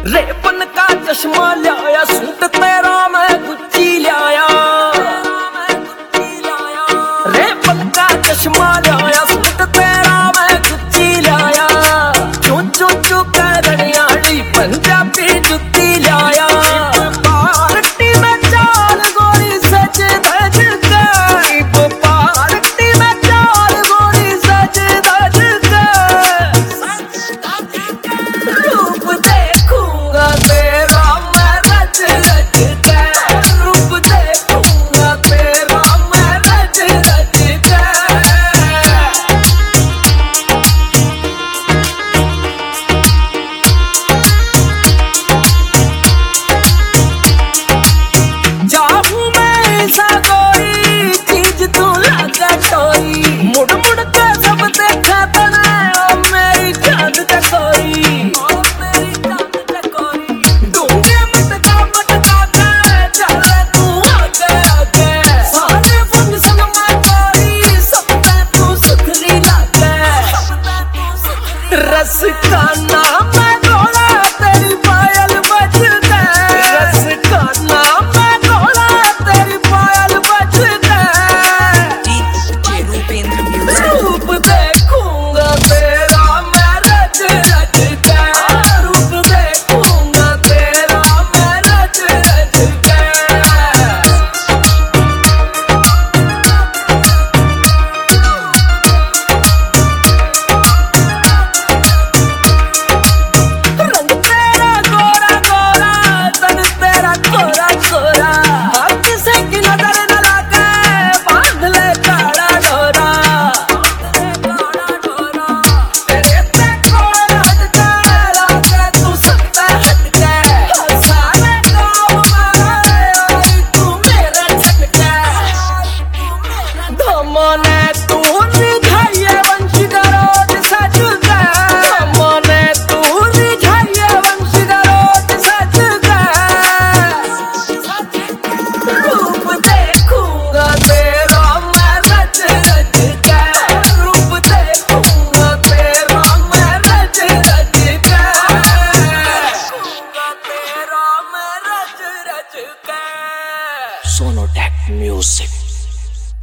रेपन का चश्मा लाया, सूट तेरा मैं गुच्ची लाया। रेपन का चश्मा लाया, सूट तेरा मैं गुच्ची लाया। चू चू चू करनियाली पंजाबी जुत्ती लाया। पार्टी में चाल गोरी सज धज के, पार्टी में चाल गोरी सज धज के। रूप देखूंगा तेरा मैं रच रच के, रूप देखूंगा तेरा मैं रच रच के। चाहूं मैं ऐसा कोई चीज तू लगा टोरी, मुड़ मुड़ के सब देखा तना ओ मेरी चांद टकोरी। डूंगे मटका मटका के चले तू आगे आगे, सारे फंक्शन में कोरी सबसे तू सुथरी लागे। रस का नाम है घोड़ा